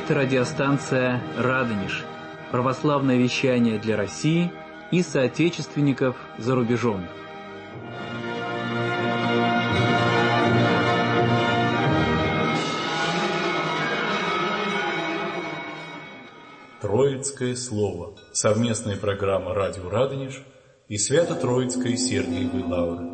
Это радиостанция «Радонеж», православное вещание для России и соотечественников за рубежом. Троицкое слово. Совместная программа «Радио Радонеж» и Свято-Троицкой Сергиевой Лавры.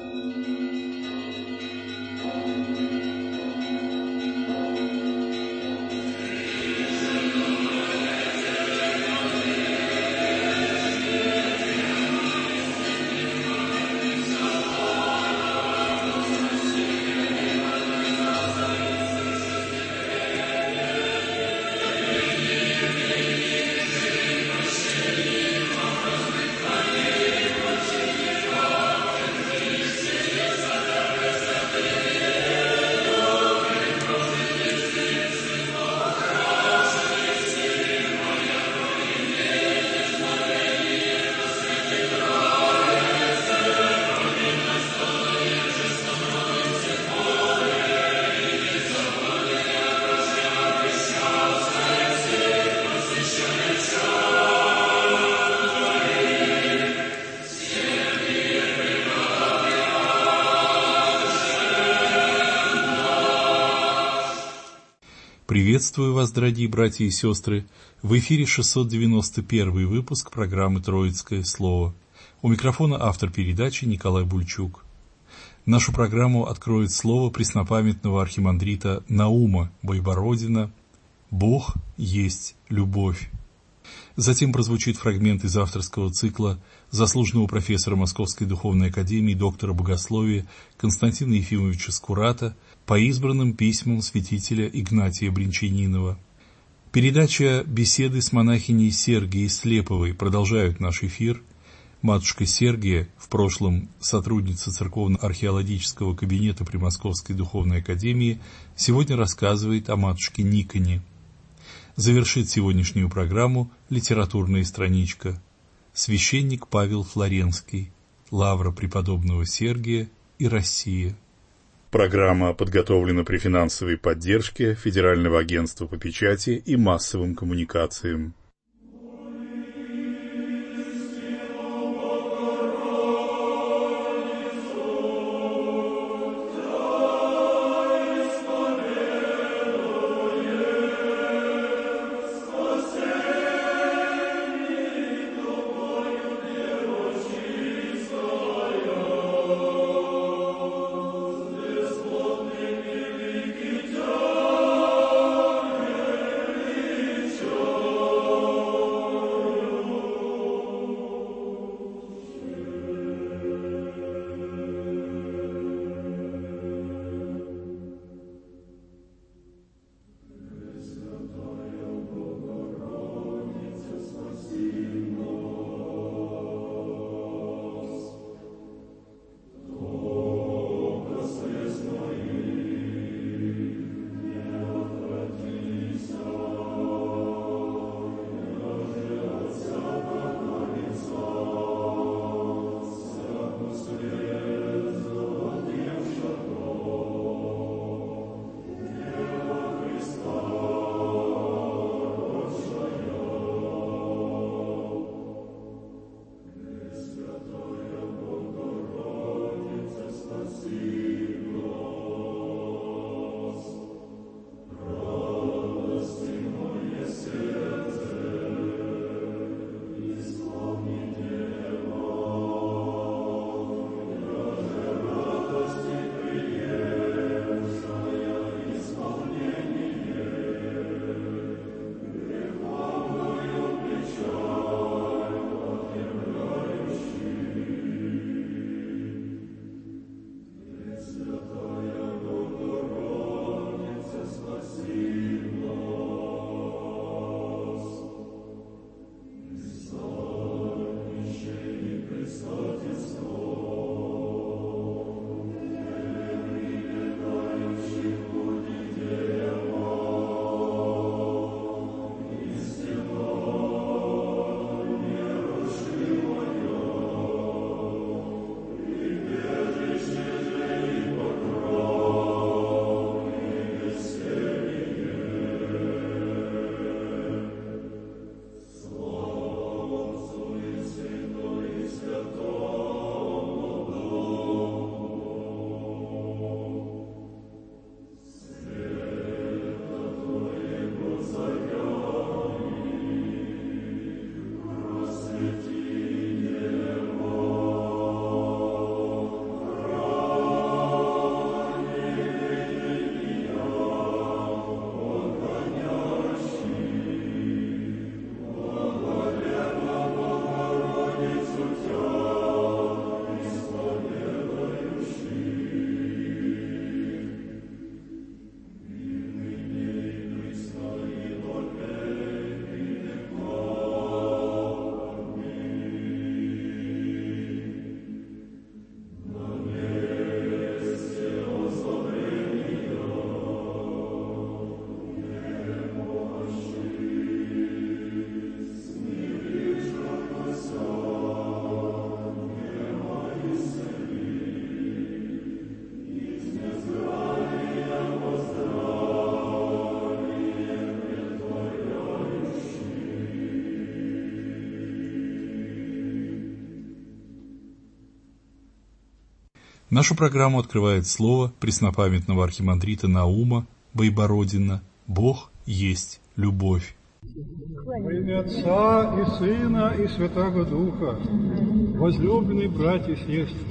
Приветствую вас, дорогие братья и сестры! В эфире 691 выпуск программы «Троицкое слово». У микрофона автор передачи Николай Бульчук. Нашу программу откроет слово преснопамятного архимандрита Наума Байбородина «Бог есть любовь». Затем прозвучит фрагмент из авторского цикла заслуженного профессора Московской духовной академии, доктора богословия Константина Ефимовича Скурата по избранным письмам святителя Игнатия Бринчанинова. Передача «Беседы с монахиней Сергией Слеповой» продолжают наш эфир. Матушка Сергия, в прошлом сотрудница церковно-археологического кабинета при Московской духовной академии, сегодня рассказывает о матушке Никоне. Завершит сегодняшнюю программу литературная страничка «Священник Павел Флоренский. Лавра преподобного Сергия и Россия». Программа подготовлена при финансовой поддержке Федерального агентства по печати и массовым коммуникациям. Oh Нашу программу открывает слово преснопамятного архимандрита Наума Байбородина «Бог есть любовь». Во имя Отца и Сына и Святаго Духа, возлюбленные братья и сестры,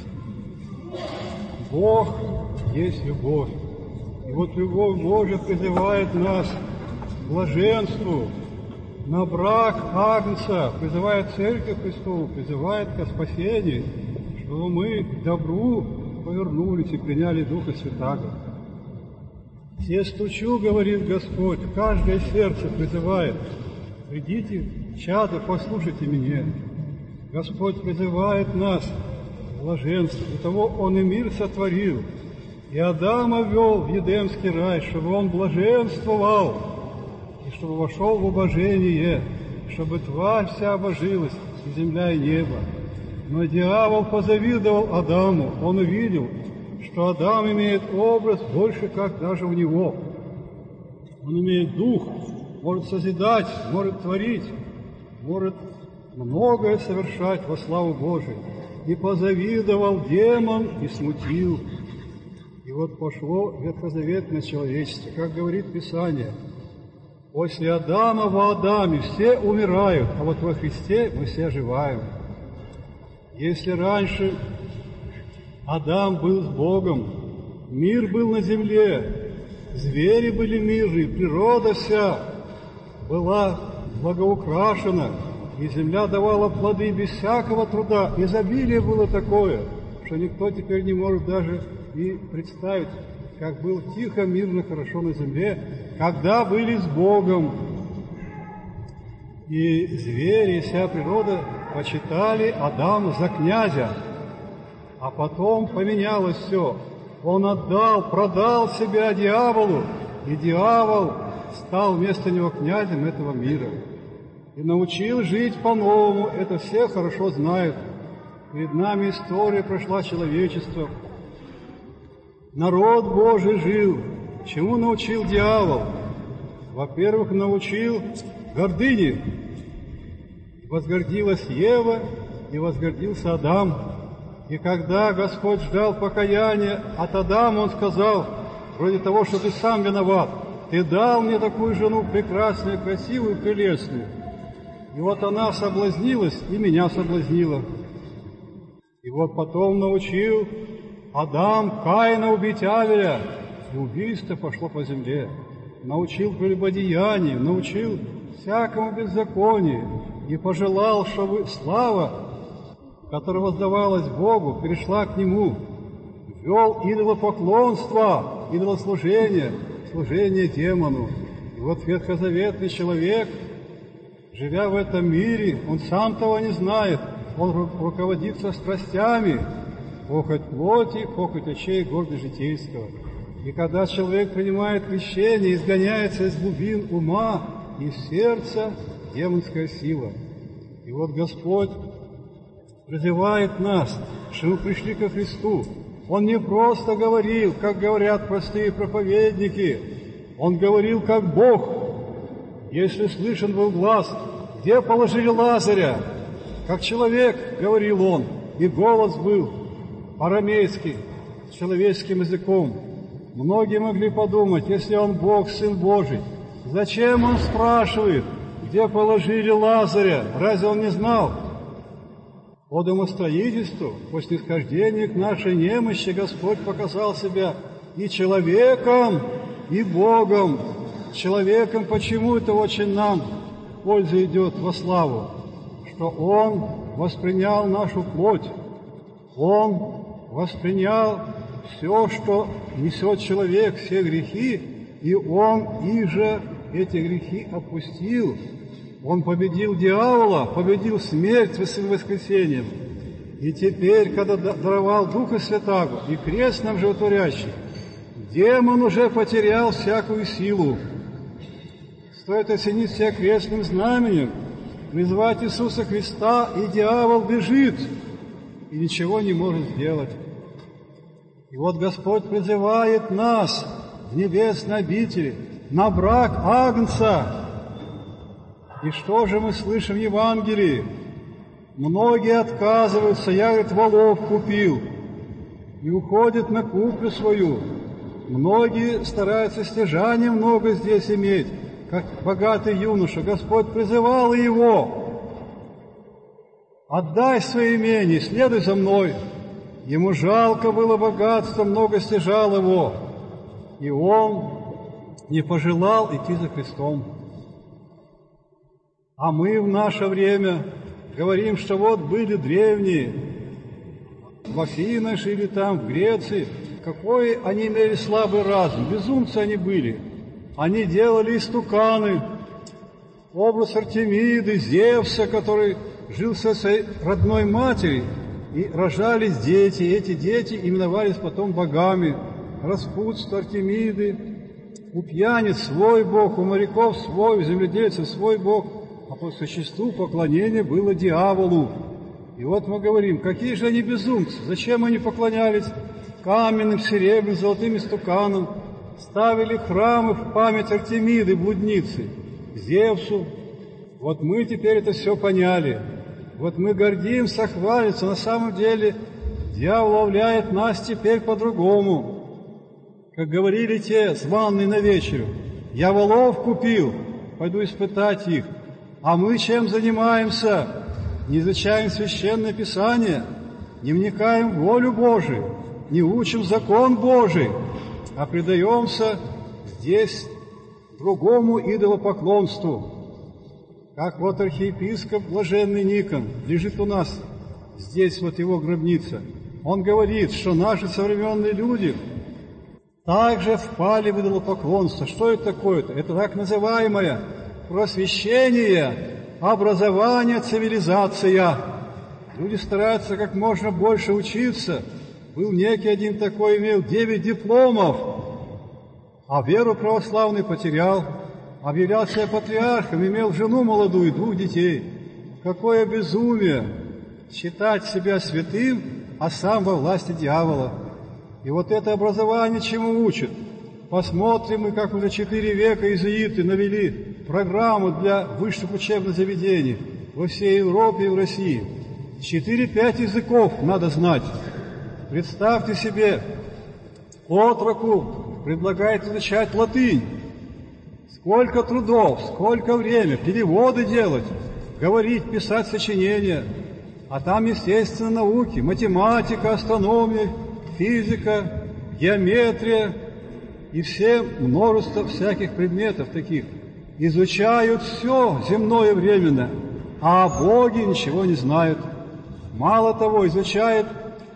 Бог есть любовь. И вот любовь Божия призывает нас к блаженству, на брак Агнца, призывает Церковь Христову, призывает ко спасению, чтобы мы к добру повернулись и приняли Духа Святаго. «Се стучу, — говорит Господь, — в каждое сердце призывает, придите, чада, послушайте меня». Господь призывает нас в блаженство, для того Он и мир сотворил, и Адама ввел в Едемский рай, чтобы он блаженствовал, и чтобы вошел в обожение, чтобы тварь вся обожилась, и земля, и небо. Но дьявол позавидовал Адаму, он увидел, что Адам имеет образ больше, как даже у него. Он имеет дух, может созидать, может творить, может многое совершать во славу Божию. И позавидовал демон и смутил. И вот пошло ветхозаветное человечество, как говорит Писание. После Адама во Адаме все умирают, а вот во Христе мы все оживаем. Если раньше Адам был с Богом, мир был на земле, звери были миры, природа вся была благоукрашена, и земля давала плоды без всякого труда. Изобилие было такое, что никто теперь не может даже и представить, как было тихо, мирно, хорошо на земле, когда были с Богом. И звери, и вся природа почитали Адама за князя. А потом поменялось все. Он продал себя дьяволу, и дьявол стал вместо него князем этого мира. И научил жить по-новому, это все хорошо знают. Перед нами история прошла человечества. Народ Божий жил. Чему научил дьявол? Во-первых, научил гордыне. Возгордилась Ева, и возгордился Адам. И когда Господь ждал покаяния от Адама, Он сказал, вроде того, что ты сам виноват, ты дал мне такую жену прекрасную, красивую, прелестную. И вот она соблазнилась, и меня соблазнила. И вот потом научил Адам Каина убить Авеля, и убийство пошло по земле. Научил прелюбодеянию, научил всякому беззаконию, и пожелал, чтобы слава, которая воздавалась Богу, перешла к Нему. Ввел идолопоклонство, идолослужение, служение демону. И вот ветхозаветный человек, живя в этом мире, он сам того не знает, он руководится страстями, похоть плоти, похоть очей, гордость житейского. И когда человек принимает крещение, изгоняется из глубин ума и сердца демонская сила. И вот Господь призывает нас, что мы пришли ко Христу. Он не просто говорил, как говорят простые проповедники, Он говорил как Бог. Если слышен был глас, где положили Лазаря? Как человек, говорил Он, и голос был арамейский, с человеческим языком. Многие могли подумать, если Он Бог, Сын Божий, зачем Он спрашивает, где положили Лазаря? Разве Он не знал? По домостроительству, по снисхождению к нашей немощи, Господь показал себя и человеком, и Богом. Человеком почему это очень нам польза идет во славу? Что Он воспринял нашу плоть, Он воспринял все, что несет человек, все грехи, и Он иже эти грехи опустил. Он победил дьявола, победил смерть своим воскресением. И теперь, когда даровал Духа Святаго и крест нам животворящий, демон уже потерял всякую силу. Стоит осенить себя крестным знаменем, призвать Иисуса Христа, и дьявол бежит, и ничего не может сделать. И вот Господь призывает нас в небесной обители на брак Агнца. И что же мы слышим в Евангелии? Многие отказываются, я, говорит, волов купил. и уходит на кухню свою. Многие стараются стяжания много здесь иметь, как богатый юноша. Господь призывал его: «Отдай свои имения, следуй за мной». Ему жалко было богатства, много стяжал его, и он не пожелал идти за Христом. А мы в наше время говорим, что вот были древние, в Афинах жили там, в Греции. Какой они имели слабый разум, безумцы они были. Они делали истуканы, образ Артемиды, Зевса, который жил со своей родной матерью, и рожались дети, и эти дети именовались потом богами. Распутство, Артемиды, у пьяниц свой бог, у моряков свой, у земледельцев свой бог, а по существу поклонение было дьяволу. И вот мы говорим, какие же они безумцы, зачем они поклонялись каменным, серебряным, золотым истуканам, ставили храмы в память Артемиды, блудницы, Зевсу. Вот мы теперь это все поняли. Вот мы гордимся, хвалимся, на самом деле дьявол ловляет нас теперь по-другому. Как говорили те званые на вечерю: «Я волов купил, пойду испытать их». А мы чем занимаемся? Не изучаем Священное Писание, не вникаем в волю Божию, не учим закон Божий, а предаемся здесь другому идолопоклонству. Как вот архиепископ блаженный Никон, лежит у нас здесь вот его гробница, он говорит, что наши современные люди также впали в идолопоклонство. Что это такое-то? Это так называемое просвещение, образование, цивилизация. Люди стараются как можно больше учиться. Был некий один такой, имел 9 дипломов, а веру православную потерял. Объявлял себя патриархом, имел жену молодую, 2 детей. Какое безумие считать себя святым, а сам во власти дьявола. И вот это образование чему учат? Посмотрим мы, как уже 4 века иезуиты навели программу для высших учебных заведений во всей Европе и в России. 4-5 языков надо знать. Представьте себе, отроку предлагает изучать латынь. Сколько трудов, сколько времени, переводы делать, говорить, писать сочинения. А там, естественно, науки, математика, астрономия, физика, геометрия и все множество всяких предметов таких. Изучают все земное временно, а о Боге ничего не знают. Мало того, изучают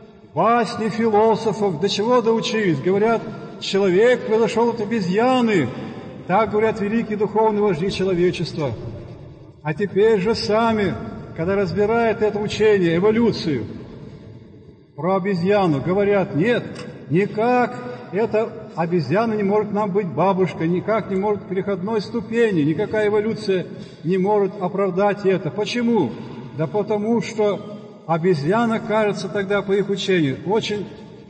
басни философов, до чего доучились. Говорят, человек произошел от обезьяны. Так говорят великие духовные вожди человечества. А теперь же сами, когда разбирают это учение, эволюцию, про обезьяну, говорят, нет, никак эта обезьяна не может нам быть бабушкой, никак не может переходной ступени, никакая эволюция не может оправдать это. Почему? Да потому что обезьяна, кажется, тогда по их учению, очень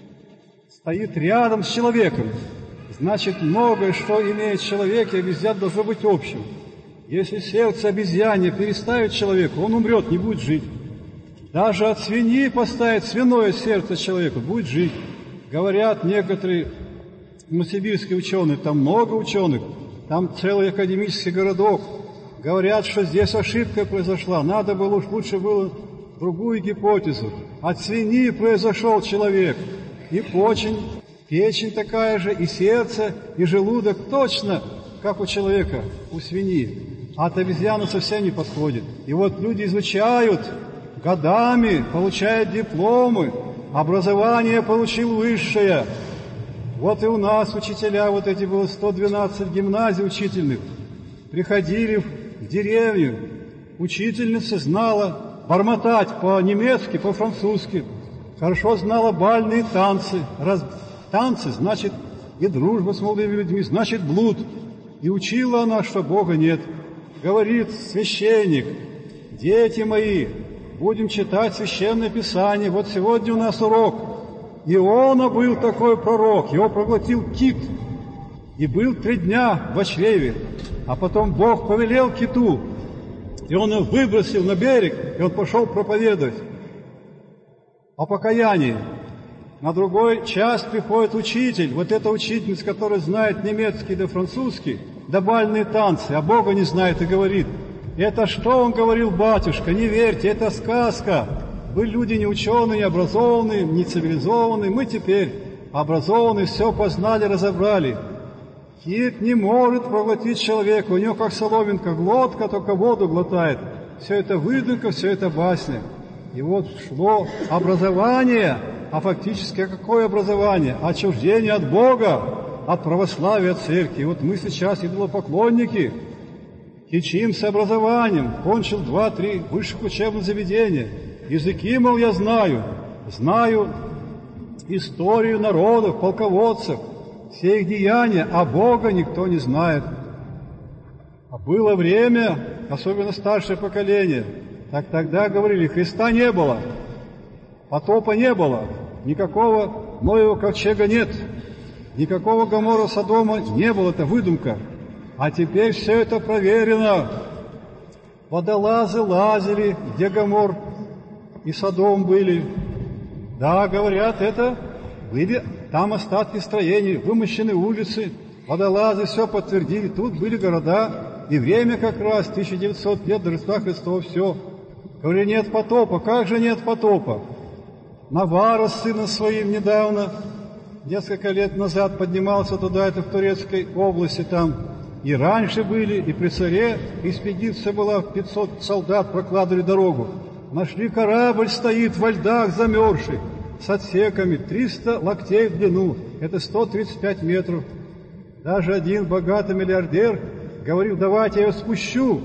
стоит рядом с человеком. Значит, многое, что имеет человек и обезьян, должно быть общим. Если сердце обезьяне переставить человеку, он умрет, не будет жить. Даже от свиньи поставить свиное сердце человеку, будет жить. Говорят некоторые новосибирские ученые, там много ученых, там целый академический городок. Говорят, что здесь ошибка произошла, надо было уж лучше было другую гипотезу. От свиньи произошел человек, и печень такая же, и сердце, и желудок точно, как у человека, у свиньи. А от обезьяны совсем не подходит. И вот люди изучают годами, получают дипломы, образование получил высшее. Вот и у нас учителя, вот эти было 112 гимназий учительных, приходили в деревню, учительница знала бормотать по-немецки, по-французски, хорошо знала бальные танцы. Раз танцы, значит и дружба с молодыми людьми, значит блуд. И учила она, что Бога нет. Говорит священник, дети мои, будем читать Священное Писание. Вот сегодня у нас урок. Иона был такой пророк, его проглотил кит, и был 3 дня в чреве. А потом Бог повелел киту, и он его выбросил на берег, и он пошел проповедовать о покаянии. На другой час приходит учитель, вот эта учительница, которая знает немецкий да французский, да бальные танцы, а Бога не знает, и говорит: это что он говорил, батюшка, не верьте, это сказка. Вы люди не ученые, не образованные, не цивилизованные, мы теперь образованные, все познали, разобрали. Кит не может проглотить человека, у него как соломинка глотка, только воду глотает. Все это выдумка, все это басня. И вот шло образование, а фактически какое образование? Отчуждение от Бога, от православия, от церкви. И вот мы сейчас, идолопоклонники, кичимся образованием, кончил 2-3 высших учебных заведения. Языки, мол, я знаю историю народов, полководцев, все их деяния, а Бога никто не знает. А было время, особенно старшее поколение, так тогда говорили: Христа не было, потопа не было, никакого Ноева ковчега нет, никакого Гомора Содома не было, это выдумка. А теперь все это проверено. Водолазы лазили, где Гомор и Содом были. Да, говорят, это были там остатки строений, вымощены улицы, водолазы все подтвердили, тут были города, и время как раз, 1900 лет до Рождества Христова, все. Говорили, нет потопа. Как же нет потопа? Навара с сыном своим недавно, несколько лет назад, поднимался туда, это в Турецкой области там, и раньше были, и при царе экспедиция была, 500 солдат прокладывали дорогу. Нашли корабль, стоит во льдах замерзший, с отсеками, 300 локтей в длину, это 135 метров. Даже один богатый миллиардер говорил: давайте я его спущу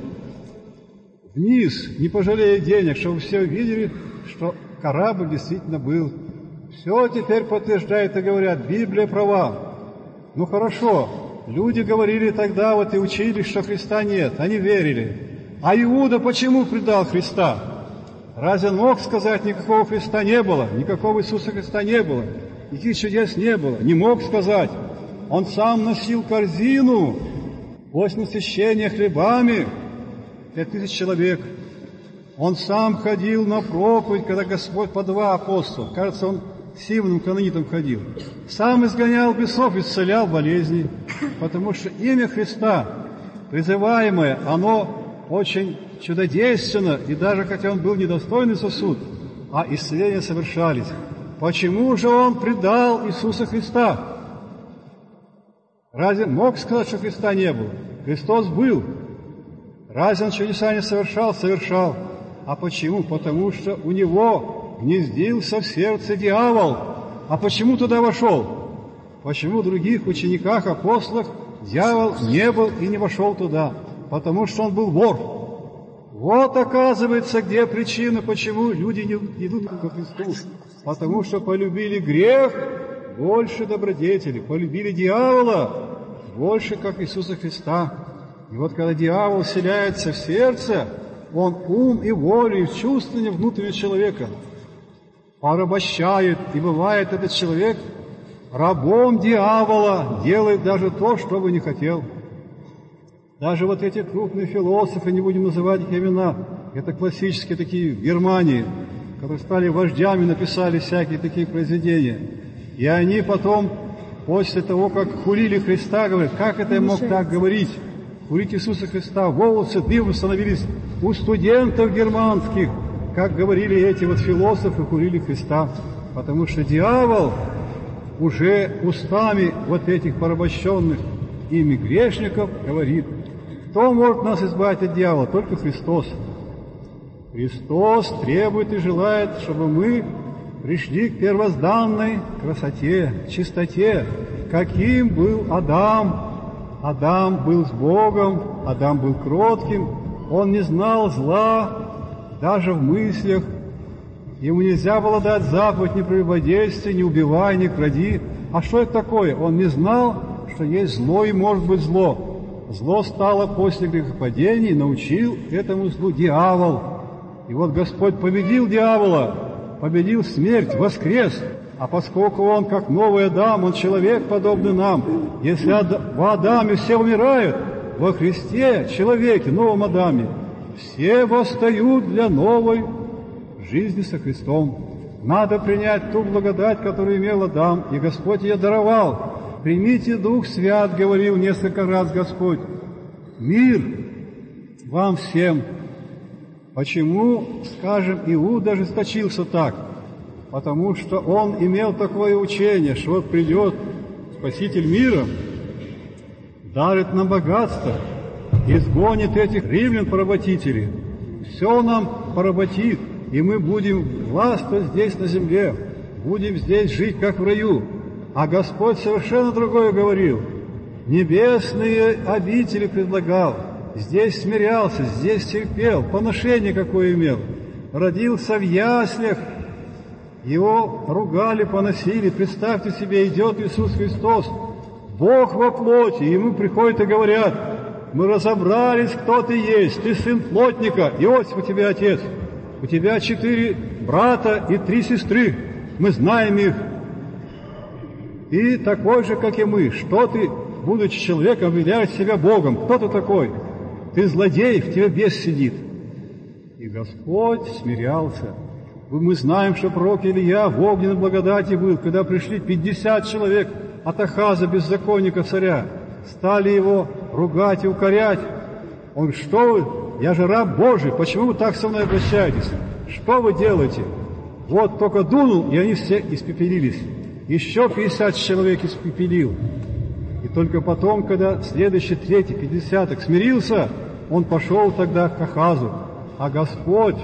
вниз, не пожалея денег, чтобы все увидели, что корабль действительно был. Все теперь подтверждают и говорят: Библия права. Ну хорошо, люди говорили тогда вот и учились, что Христа нет, они верили. А Иуда почему предал Христа? Разве он мог сказать, никакого Христа не было, никакого Иисуса Христа не было, никаких чудес не было? Не мог сказать. Он сам носил корзину после насыщения хлебами, 5000 человек. Он сам ходил на проповедь, когда Господь по 2 апостола, кажется, он символом канонитом ходил. Сам изгонял бесов, исцелял болезни, потому что имя Христа, призываемое, оно очень чудодейственно, и даже хотя он был недостойный сосуд, а исцеления совершались. Почему же он предал Иисуса Христа? Разве мог сказать, что Христа не было? Христос был. Разве он чудеса не совершал? Совершал. А почему? Потому что у него гнездился в сердце дьявол. А почему туда вошел? Почему в других учениках, апостолах дьявол не был и не вошел туда? Потому что он был вор. Вот, оказывается, где причина, почему люди не идут ко Христу. Потому что полюбили грех больше добродетели, полюбили дьявола больше, как Иисуса Христа. И вот когда дьявол вселяется в сердце, он ум и волю, и чувствование внутреннего человека порабощает, и бывает этот человек рабом дьявола, делает даже то, что бы не хотел. Даже вот эти крупные философы, не будем называть их имена, это классические такие в Германии, которые стали вождями, написали всякие такие произведения. И они потом, после того, как хулили Христа, говорят: как это я мог так говорить? Хулить Иисуса Христа, волосы дыбом становились у студентов германских, как говорили эти вот философы, хулили Христа. Потому что дьявол уже устами вот этих порабощенных ими грешников говорит: кто может нас избавить от дьявола? Только Христос. Христос требует и желает, чтобы мы пришли к первозданной красоте, чистоте, каким был Адам. Адам был с Богом, Адам был кротким, он не знал зла даже в мыслях. Ему нельзя было дать заповедь: не прелюбодействуй, не убивай, не кради. А что это такое? Он не знал, что есть зло и может быть зло. Зло стало после грехопадения, и научил этому злу дьявол. И вот Господь победил дьявола, победил смерть, воскрес. А поскольку Он, как новый Адам, Он человек, подобный нам, если в Адаме все умирают, во Христе, человеке, новом Адаме, все восстают для новой жизни со Христом. Надо принять ту благодать, которую имел Адам, и Господь ее даровал. «Примите Дух Свят», — говорил несколько раз Господь. «Мир вам всем». Почему, скажем, Иуда ожесточился так? Потому что он имел такое учение, что вот придет Спаситель мира, дарит нам богатство, изгонит этих римлян-поработителей, все нам поработит, и мы будем властвовать здесь на земле, будем здесь жить, как в раю. А Господь совершенно другое говорил. Небесные обители предлагал, здесь смирялся, здесь терпел, поношение какое имел. Родился в яслях, его ругали, поносили. Представьте себе, идет Иисус Христос, Бог во плоти, ему приходят и говорят: мы разобрались, кто ты есть, ты сын плотника, Иосиф у тебя отец, у тебя 4 брата и 3 сестры, мы знаем их. И такой же, как и мы, что ты, будучи человеком, объявляешь себя Богом? Кто ты такой? Ты злодей, в тебе бес сидит. И Господь смирялся. Мы знаем, что пророк Илия в огненной благодати был, когда пришли 50 человек от Ахаза, беззаконника царя, стали его ругать и укорять. Он говорит: что вы, я же раб Божий, почему вы так со мной обращаетесь? Что вы делаете? Вот только дунул, и они все испепелились. Еще 50 человек испепелил. И только потом, когда следующий, 3-й, 50-ок смирился, он пошел тогда к Ахазу. А Господь,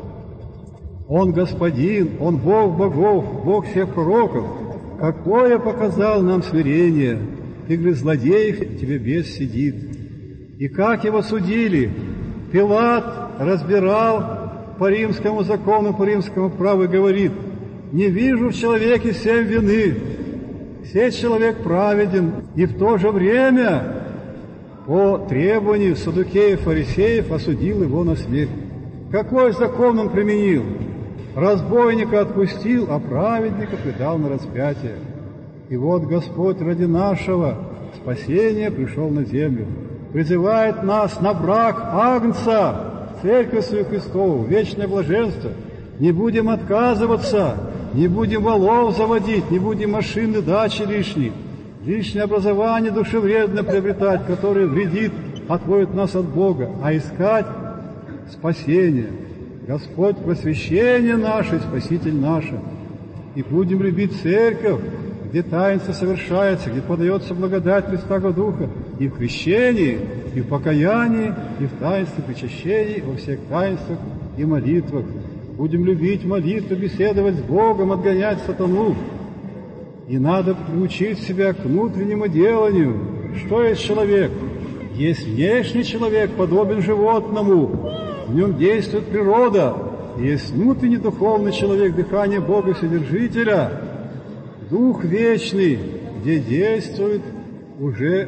Он Господин, Он Бог богов, Бог всех пророков. Какое показал нам смирение! Ты, говорит, злодей, тебе бес сидит. И как его судили? Пилат разбирал по римскому закону, по римскому праву и говорит: не вижу в человеке 7 вины. Сей человек праведен, и в то же время по требованию саддукеев, фарисеев осудил его на смерть. Какой закон он применил? Разбойника отпустил, а праведника предал на распятие. И вот Господь ради нашего спасения пришел на землю, призывает нас на брак Агнца, Церковь свою Христову, вечное блаженство. Не будем отказываться, не будем волов заводить, не будем машины, дачи лишнее образование душевредно приобретать, которое вредит, отводит нас от Бога, а искать спасение. Господь просвещение наше, Спаситель наш. И будем любить церковь, где таинство совершается, где подается благодать Христова Духа, и в крещении, и в покаянии, и в таинстве причащений, во всех таинствах и молитвах. Будем любить молитву, беседовать с Богом, отгонять сатану. И надо приучить себя к внутреннему деланию. Что есть человек? Есть внешний человек, подобен животному. В нем действует природа. Есть внутренний духовный человек, дыхание Бога Вседержителя, Дух вечный, где действует уже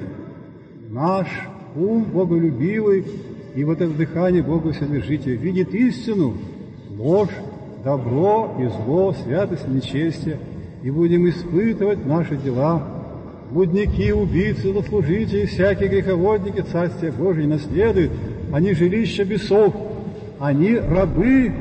наш ум боголюбивый, и вот это дыхание Бога Вседержителя видит истину, ложь, добро и зло, святость и нечестие, и будем испытывать наши дела. Блудники, убийцы, злослужители, всякие греховодники Царствия Божие наследуют, они жилища бесов, они рабы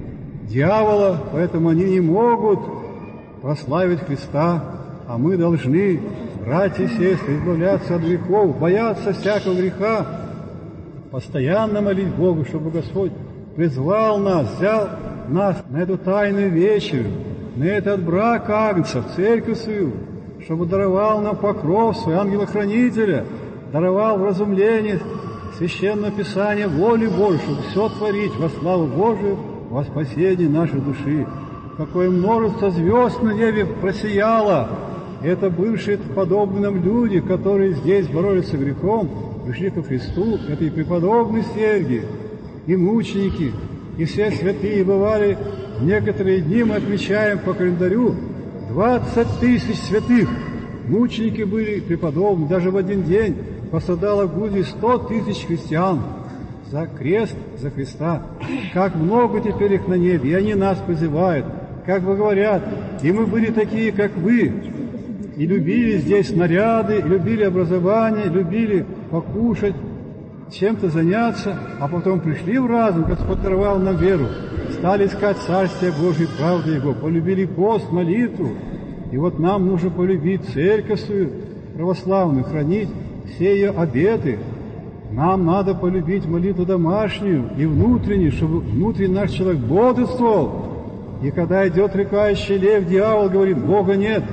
дьявола, поэтому они не могут прославить Христа, а мы должны, братья и сестры, избавляться от грехов, бояться всякого греха, постоянно молить Богу, чтобы Господь призвал нас, взял нас на эту тайную вечерю, на этот брак Агнца, в церковь свою, чтобы даровал нам покров свой ангела-хранителя, даровал вразумление Священного Писания, воли Божьей, чтобы все творить во славу Божию, во спасение нашей души. Какое множество звезд на небе просияло! Это бывшие подобные нам люди, которые здесь боролись с грехом, пришли ко Христу. Это и преподобный Сергий, и мученики, и все святые бывали. В некоторые дни мы отмечаем по календарю 20 тысяч святых. Мученики были преподобные. Даже в один день пострадало в Грузии 100 тысяч христиан за крест, за Христа. Как много теперь их на небе, и они нас призывают, как бы говорят, и мы были такие, как вы, и любили здесь наряды, и любили образование, любили покушать, чем-то заняться, а потом пришли в разум, Господь даровал нам веру, стали искать Царствие Божие, правду Его, полюбили пост, молитву. И вот нам нужно полюбить церковь свою православную, хранить все ее обеты. Нам надо полюбить молитву домашнюю и внутреннюю, чтобы внутренний наш человек бодрствовал. И когда идет рыкающий лев, дьявол говорит: Бога нет.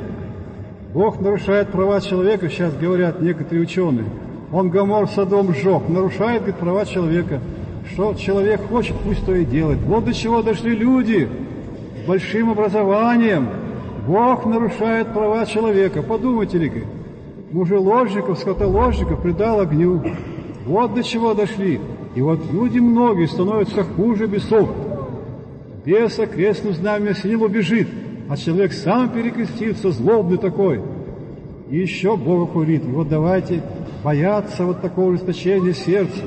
Бог нарушает права человека, сейчас говорят некоторые ученые. Он Гомор, Содом сжег, нарушает, говорит, права человека. Что человек хочет, пусть то и делает. Вот до чего дошли люди с большим образованием. Бог нарушает права человека. Подумайте-ка, мужеложников, скотоложников предал огню. Вот до чего дошли. И вот люди многие становятся хуже бесов. Беса крестным знаменем осенил, убежит, а человек сам перекрестится, злобный такой. И еще Бога хулит. И вот давайте бояться вот такого ужесточения сердца.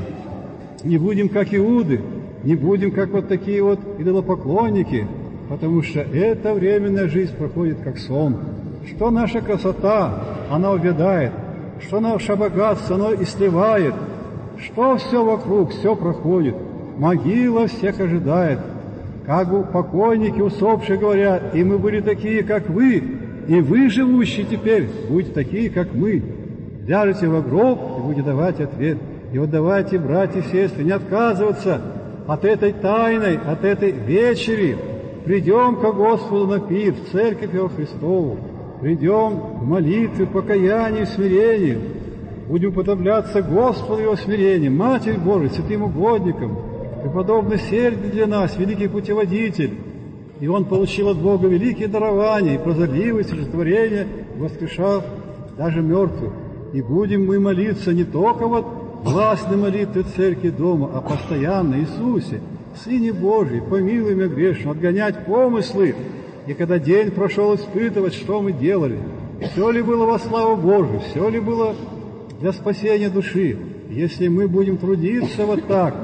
Не будем как Иуды, не будем как вот такие вот идолопоклонники, потому что эта временная жизнь проходит как сон. Что наша красота, она увядает, что наше богатство, оно и сливает, что все вокруг, все проходит, могила всех ожидает. Как бы покойники, усопшие говорят: и мы были такие, как вы, и вы, живущие теперь, будете такие, как мы. Ляжете во гроб и будете давать ответ. И вот давайте, братья и сестры, не отказываться от этой тайной, от этой вечери. Придем ко Господу на пир, в церковь Его Христову. Придем в молитве, покаянии, смирении. Будем уподобляться Господу Его смирением, Матерь Божией, святым угодникам. Преподобный Сергий для нас, великий путеводитель. И он получил от Бога великие дарования, и прозорливость, и жертворение, воскрешал даже мертвых. И будем мы молиться не только вот властной молитвы церкви дома, а постоянно: Иисусе, Сыне Божий, помилуй меня грешного, отгонять помыслы. И когда день прошел, испытывать, что мы делали. Все ли было во славу Божию, все ли было для спасения души. Если мы будем трудиться вот так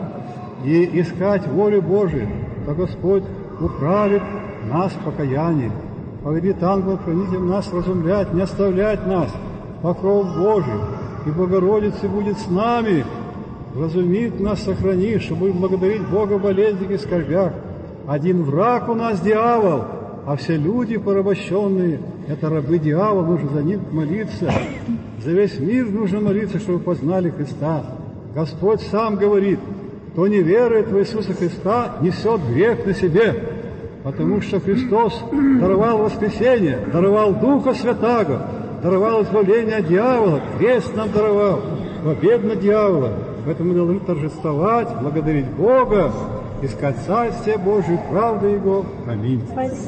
и искать волю Божию, то Господь управит нас в покаянии. Повелит ангел-хранитель нас разумлять, не оставлять нас. Покров Божий и Богородица будет с нами, вразумит нас, сохранит, чтобы будем благодарить Бога в болезнях и скорбях. Один враг у нас дьявол, а все люди порабощенные — это рабы дьявола, нужно за них молиться. За весь мир нужно молиться, чтобы познали Христа. Господь сам говорит: кто не верует в Иисуса Христа, несет грех на себе, потому что Христос даровал воскресение, даровал Духа Святаго, даровал избавление от дьявола, крест нам даровал, победу над дьяволом. Поэтому мы должны торжествовать, благодарить Бога, искать Царствие Божие, правду Его. Аминь.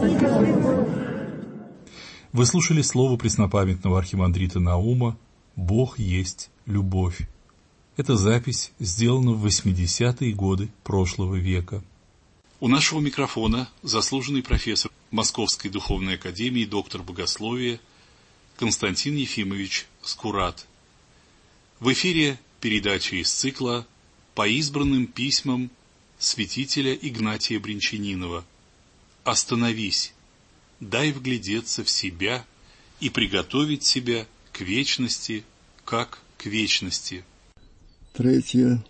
Вы слушали слово преснопамятного архимандрита Наума «Бог есть любовь». Эта запись сделана в 80-е годы прошлого века. У нашего микрофона заслуженный профессор Московской духовной академии, доктор богословия Константин Ефимович Скурат. В эфире передача из цикла «По избранным письмам святителя Игнатия Бринчанинова». Остановись, дай вглядеться в себя и приготовить себя к вечности, как к вечности. Третье.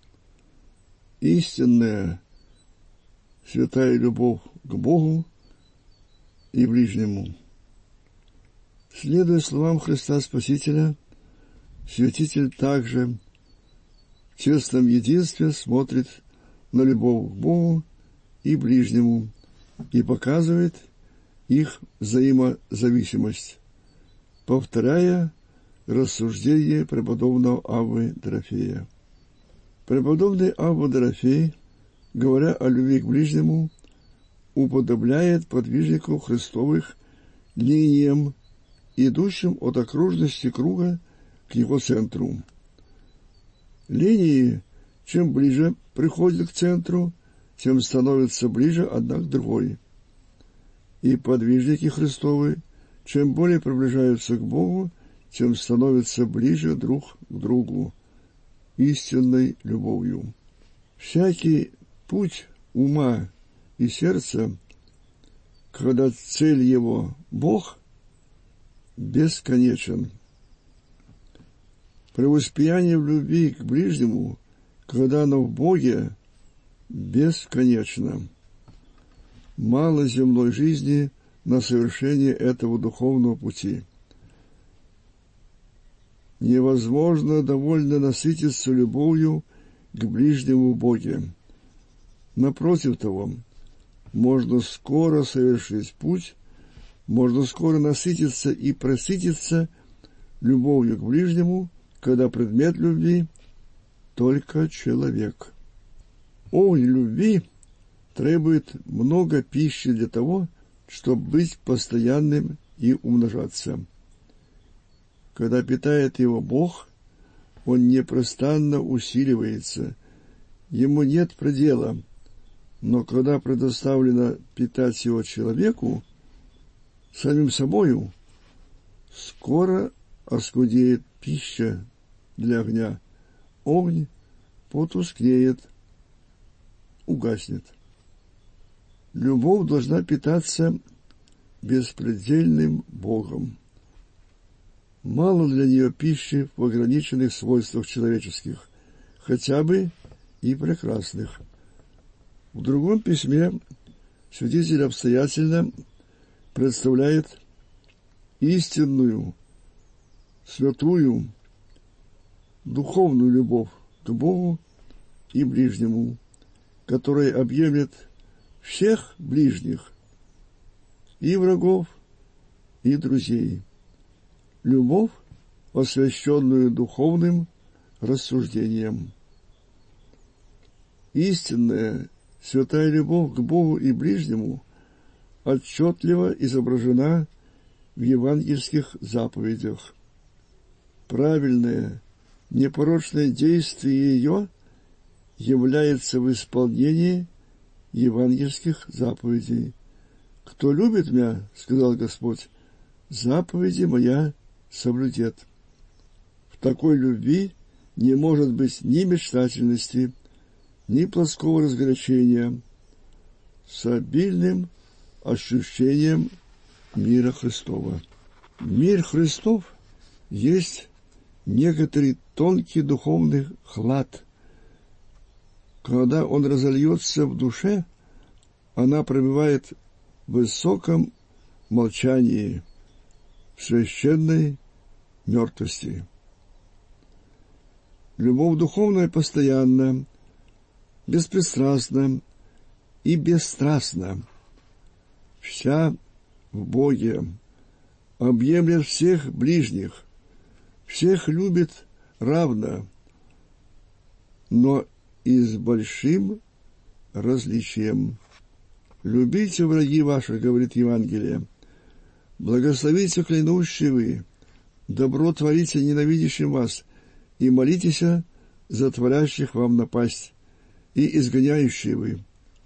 Истинная святая любовь к Богу и ближнему. Следуя словам Христа Спасителя, святитель также в честном единстве смотрит на любовь к Богу и ближнему и показывает их взаимозависимость, повторяя рассуждение преподобного Аввы Дорофея. Преподобный Авва Дорофей, говоря о любви к ближнему, уподобляет подвижников Христовых линиям, идущим от окружности круга к его центру. Линии, чем ближе приходят к центру, тем становятся ближе одна к другой. И подвижники Христовы, чем более приближаются к Богу, тем становятся ближе друг к другу истинной любовью. Всякий путь ума и сердца, когда цель его Бог, бесконечен. Преуспеяние в любви к ближнему, когда оно в Боге, бесконечно. мало земной жизни на совершение этого духовного пути. Невозможно довольно насытиться любовью к ближнему Боге. Напротив того, можно скоро совершить путь, можно скоро насытиться и просытиться любовью к ближнему, когда предмет любви только человек. Огонь любви требует много пищи для того, чтобы быть постоянным и умножаться. Когда питает его Бог, он непрестанно усиливается, ему нет предела, но когда предоставлено питать его человеку, самим собою, скоро оскудеет пища для огня, огонь потускнеет, угаснет. Любовь должна питаться беспредельным Богом. Мало для нее пищи в ограниченных свойствах человеческих, хотя бы и прекрасных. В другом письме святитель обстоятельно представляет истинную, святую, духовную любовь к Богу и ближнему, которая объемлет всех ближних, и врагов, и друзей. Любовь, освященную духовным рассуждением. Истинная, святая любовь к Богу и ближнему отчетливо изображена в евангельских заповедях. Правильное, непорочное действие ее является в исполнении евангельских заповедей. «Кто любит меня, — сказал Господь, — заповеди моя соблюдет». В такой любви не может быть ни мечтательности, ни плоского разгорячения, с обильным ощущением мира Христова. Мир Христов есть некоторый тонкий духовный хлад. Когда он разольется в душе, она пребывает в высоком молчании, в священной мертвости. Любовь духовная постоянна, беспристрастна и бесстрастна, вся в Боге, объемлет всех ближних, всех любит равно, но и с большим различием. «Любите враги ваши, — говорит Евангелие, — благословите клянущие вы, добро творите ненавидящим вас, и молитесь за творящих вам напасть, и изгоняющие вы».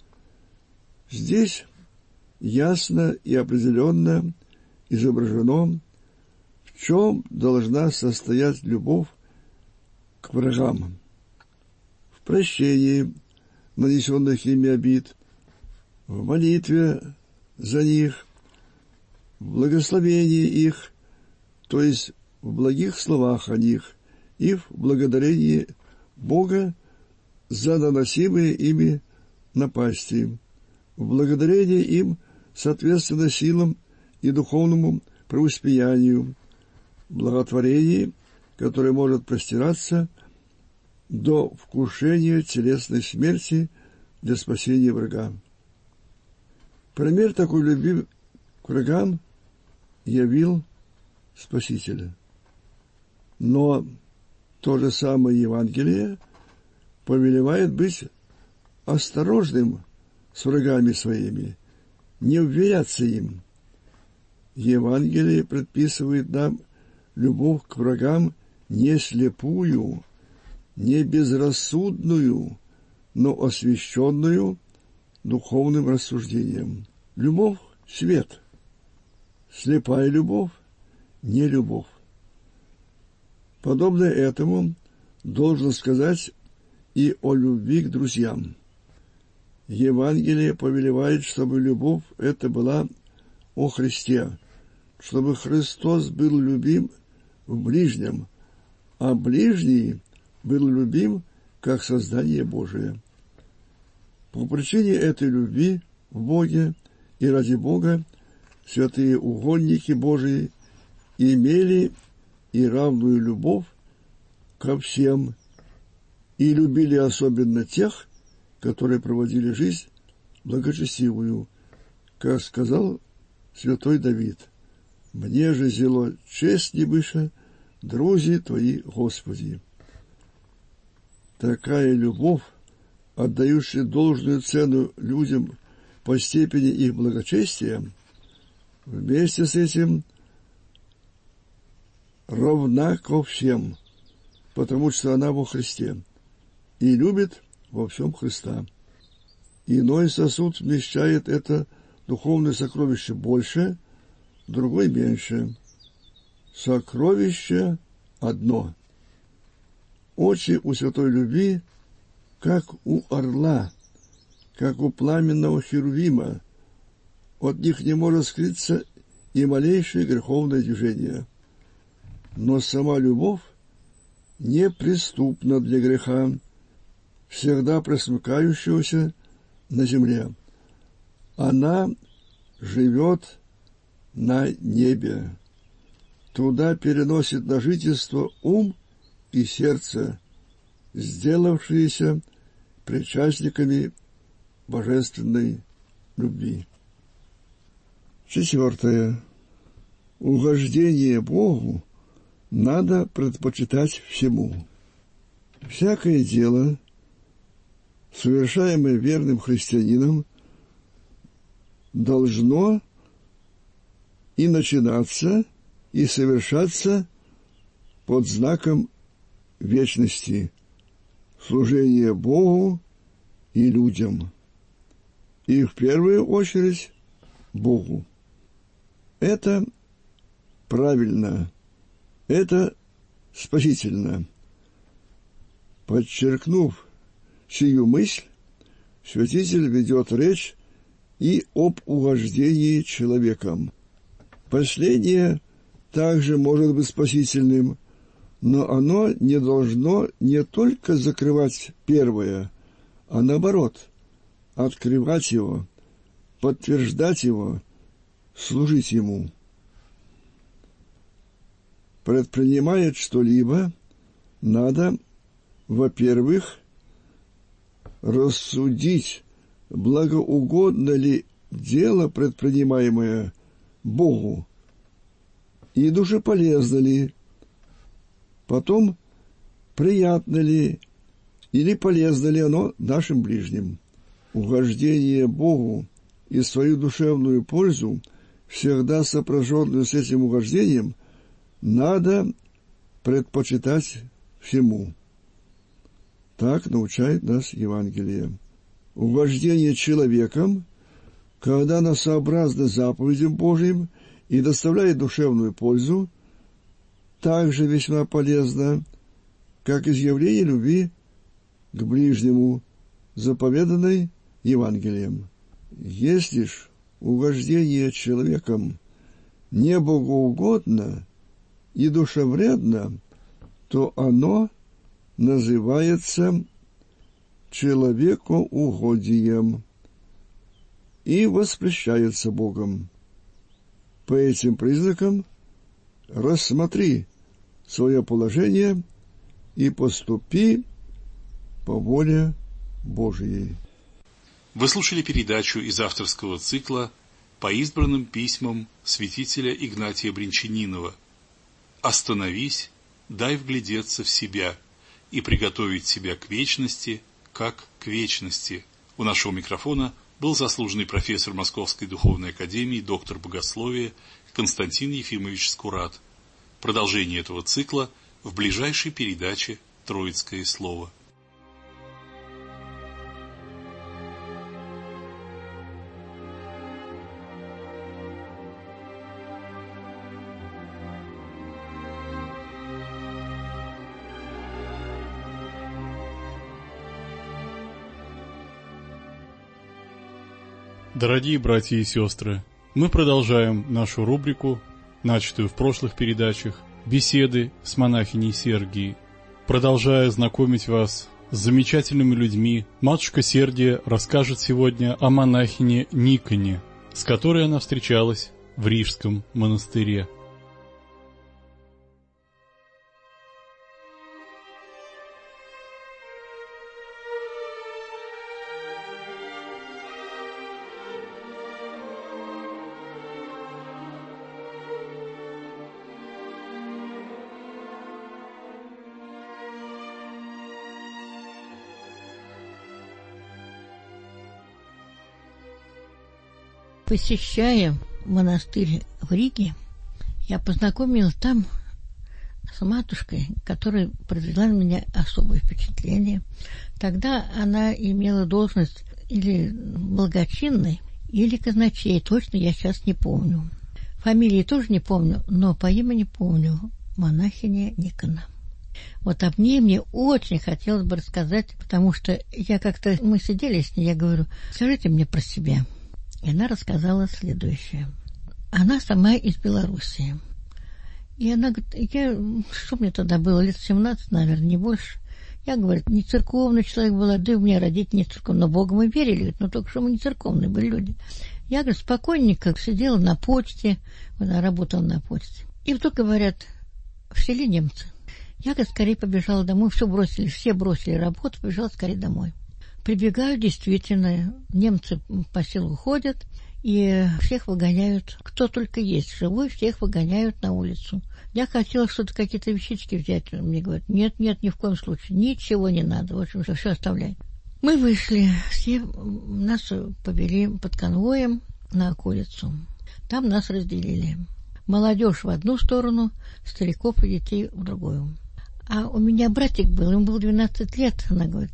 Здесь ясно и определенно изображено, в чем должна состоять любовь к врагам. В прощении нанесенных ими обид, в молитве за них, в благословении их, то есть в благих словах о них, и в благодарении Бога за наносимые ими напасти, в благодарении им соответственно силам и духовному преуспеянию, благотворении, которое может простираться до вкушения телесной смерти для спасения врага. Пример такой любви к врагам явил Спасителя. Но то же самое Евангелие повелевает быть осторожным с врагами своими, не вверяться им. Евангелие предписывает нам любовь к врагам не слепую, не безрассудную, но освященную духовным рассуждением. Любовь — свет, слепая любовь — не любовь. Подобно этому должен сказать и о любви к друзьям. Евангелие повелевает, чтобы любовь эта была о Христе, чтобы Христос был любим в ближнем, а ближний был любим как создание Божие. По причине этой любви в Боге и ради Бога святые угодники Божии имели и равную любовь ко всем, и любили особенно тех, которые проводили жизнь благочестивую, как сказал святой Давид: «Мне же зело честь не выше, друзі Твои, Господи». Такая любовь, отдающая должную цену людям по степени их благочестия, вместе с этим равна ко всем, потому что она во Христе и любит во всем Христа. Иной сосуд вмещает это духовное сокровище больше, другой меньше. Сокровище одно. Очи у святой любви, как у орла, как у пламенного херувима. От них не может скрыться и малейшее греховное движение. Но сама любовь неприступна для греха, всегда пресмыкающегося на земле. Она живет на небе. Туда переносит на жительство ум и сердце, сделавшиеся причастниками божественной любви. 4. Угождение Богу надо предпочитать всему. Всякое дело, совершаемое верным христианином, должно и начинаться, и совершаться под знаком вечности, служения Богу и людям, и в первую очередь Богу. Это правильно, это спасительно. Подчеркнув сию мысль, святитель ведет речь и об угождении человеком. Последнее также может быть спасительным, но оно не должно не только закрывать первое, а наоборот, открывать его, подтверждать его, служить ему. Предпринимая что-либо, надо, во-первых, рассудить, благоугодно ли дело, предпринимаемое Богу, и душеполезно ли, потом, приятно ли или полезно ли оно нашим ближним. Угождение Богу и свою душевную пользу, всегда сопряженную с этим угождением, надо предпочитать всему. Так научает нас Евангелие. Угождение человеком, когда оно сообразно заповедям Божьим и доставляет душевную пользу, также весьма полезно, как изъявление любви к ближнему, заповеданной Евангелием. Если ж угождение человеком не богоугодно и душевредно, то оно называется человекоугодием и воспрещается Богом. По этим признакам рассмотри свое положение и поступи по воле Божьей. Вы слушали передачу из авторского цикла по избранным письмам святителя Игнатия Бринчанинова «Остановись, дай вглядеться в себя и приготовить себя к вечности, как к вечности». У нашего микрофона был заслуженный профессор Московской духовной академии, доктор богословия Константин Ефимович Скурат. Продолжение этого цикла в ближайшей передаче «Троицкое слово». Дорогие братья и сестры, мы продолжаем нашу рубрику, начатую в прошлых передачах, беседы с монахиней Сергией. Продолжая знакомить вас с замечательными людьми, матушка Сергия расскажет сегодня о монахине Никоне. с которой она встречалась в Рижском монастыре. Посещая монастырь в Риге, я познакомилась там с матушкой, которая произвела на меня особое впечатление. Тогда она имела должность или благочинной, или казначей, точно я сейчас не помню. Фамилии тоже не помню, но по имени помню, монахиня Никона. Вот об ней мне очень хотелось бы рассказать, потому что мы сидели с ней, я говорю, скажите мне про себя. И она рассказала следующее. Она сама из Белоруссии. И она говорит, что мне тогда было, лет 17, наверное, не больше. Я, говорит, не церковный человек была, да и у меня родители не церковные, но Бога мы верили, говорит, но только что мы не церковные были люди. Я, говорит, спокойненько сидела на почте, она работала на почте. И вдруг говорят, в селе немцы. Я, говорит, скорее побежала домой, все бросили работу, побежала скорее домой. Прибегаю, действительно, немцы по селу ходят, и всех выгоняют, кто только есть живой, всех выгоняют на улицу. Я хотела что-то, какие-то вещички взять, мне говорят, нет, ни в коем случае, ничего не надо, в общем, все оставляй. Мы вышли, нас повели под конвоем на околицу, там нас разделили. Молодежь в одну сторону, стариков и детей в другую. А у меня братик был, ему было 12 лет, она говорит,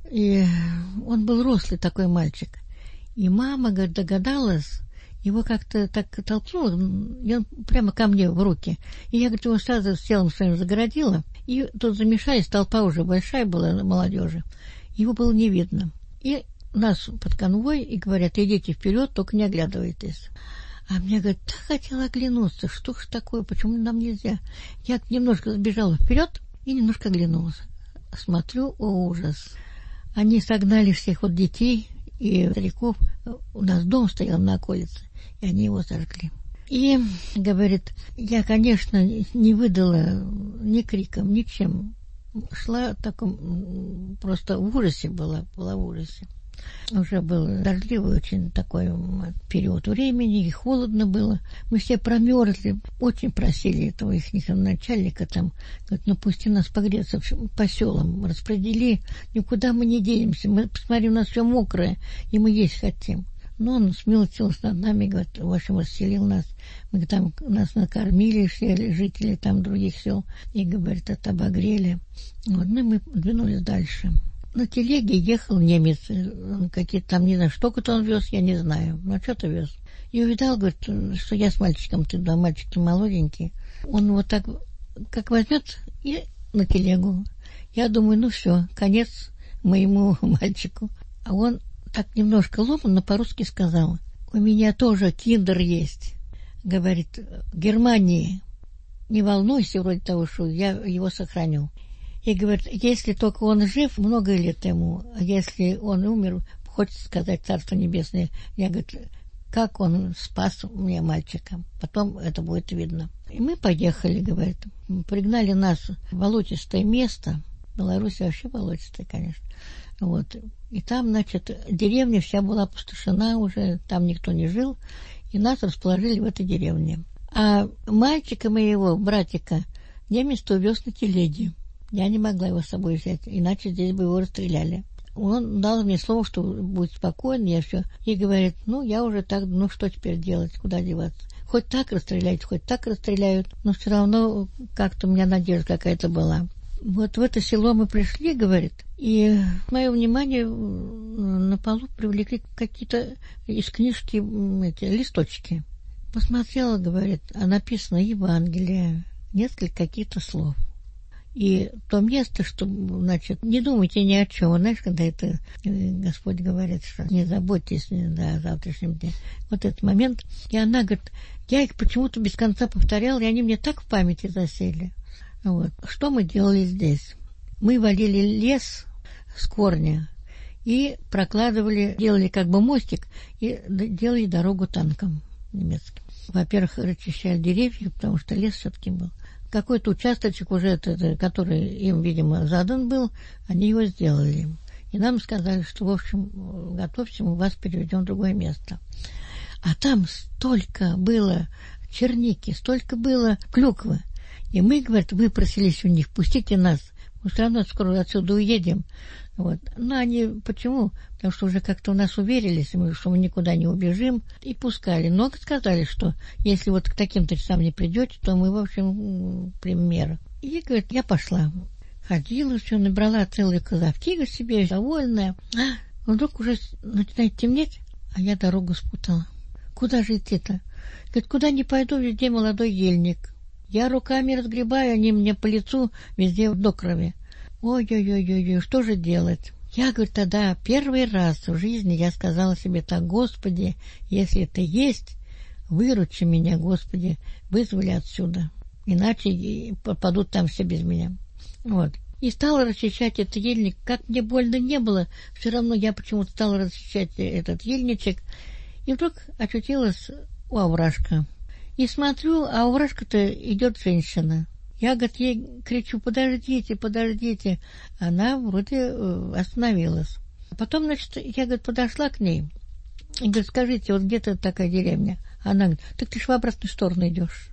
и он был рослый такой мальчик. И мама, говорит, догадалась, его как-то так толкнула, и он прямо ко мне в руки. И я, говорит, его сразу с телом своим загородила, и тут замешались, толпа уже большая была молодежи. Его было не видно. И нас под конвой, и говорят, идите вперед, только не оглядывайтесь. А мне, говорит, так хотела оглянуться, что ж такое, почему нам нельзя? Я немножко сбежала вперед и немножко оглянулась. Смотрю, о, ужас. Они согнали всех вот детей и стариков. У нас дом стоял на околице, и они его сожгли. И, говорит, я, конечно, не выдала ни криком, ничем. Шла таком, просто в ужасе была в ужасе. Уже был дождливый очень такой период времени, и холодно было. Мы все промерзли, очень просили этого их начальника там, говорит, ну пусти нас погреться по селам, распредели, никуда мы не денемся, мы, посмотри, у нас все мокрое, и мы есть хотим. Но он смилостивился над нами, говорит, в общем, расселил нас. Мы там нас накормили, все жители там других сел, и, говорит, это обогрели. Вот, ну и мы двинулись дальше. На телеге ехал немец, какие-то там, не знаю, что-то он вез, я не знаю, но что-то вез. И увидал, говорит, что я с мальчиком, мальчик-то молоденький. Он вот так, как возьмет, и на телегу. Я думаю, ну все, конец моему мальчику. А он так немножко ломанно по-русски сказал, у меня тоже киндер есть. Говорит, в Германии, не волнуйся вроде того, что я его сохраню. И говорит, если только он жив, много лет ему, а если он умер, хочется сказать Царство Небесное. Я, говорит, как он спас мне мальчика. Потом это будет видно. И мы поехали, говорит. Пригнали нас в болотистое место. Беларусь вообще болотистая, конечно. Вот. И там, значит, деревня вся была опустошена уже, там никто не жил. И нас расположили в этой деревне. А мальчика моего, братика, немец увез на телеге. Я не могла его с собой взять, иначе здесь бы его расстреляли. Он дал мне слово, что будет спокойно, я все. И говорит, ну, я уже так, ну, что теперь делать, куда деваться? Хоть так расстреляют, но все равно как-то у меня надежда какая-то была. Вот в это село мы пришли, говорит, и мое внимание на полу привлекли какие-то из книжки листочки. Посмотрела, говорит, а написано Евангелие, несколько каких-то слов. И то место, что, значит, не думайте ни о чем. Знаешь, когда это Господь говорит, что не заботьтесь о завтрашнем дне. Вот этот момент. И она говорит, я их почему-то без конца повторяла, и они мне так в памяти засели. Вот. Что мы делали здесь? Мы валили лес с корня и прокладывали, делали как бы мостик и делали дорогу танкам немецким. Во-первых, расчищали деревья, потому что лес все-таки был. Какой-то участочек уже, который им, видимо, задан был, они его сделали. И нам сказали, что, в общем, готовьте, мы вас переведем в другое место. А там столько было черники, столько было клюквы. И мы, говорят, выпросились у них, пустите нас, мы все равно скоро отсюда уедем. Вот. Но они почему? Потому что уже как-то у нас уверились, что мы никуда не убежим, и пускали. Но сказали, что если вот к таким-то часам не придете, то мы, в общем, примем меры. И, говорит, я пошла. Ходила, все, набрала целую казавтигу себе, довольная. Вдруг уже начинает темнеть, а я дорогу спутала. Куда же идти-то? Говорит, куда не пойду, везде молодой ельник. Я руками разгребаю, они мне по лицу везде до крови. Ой-ой-ой-ой, что же делать? Я, говорю, тогда первый раз в жизни я сказала себе так: Господи, если ты есть, выручи меня, Господи, вызволи отсюда, иначе попадут там все без меня. Вот. И стала расчищать этот ельник. Как мне больно не было, все равно я почему-то стала расчищать этот ельничек. И вдруг очутилась у овражка. И смотрю, а у овражка-то идет женщина. Я, говорит, ей кричу: подождите, подождите. Она вроде остановилась. А потом, значит, я, говорит, подошла к ней. И говорит, скажите, вот где-то такая деревня? Она говорит, так ты ж в обратную сторону идешь.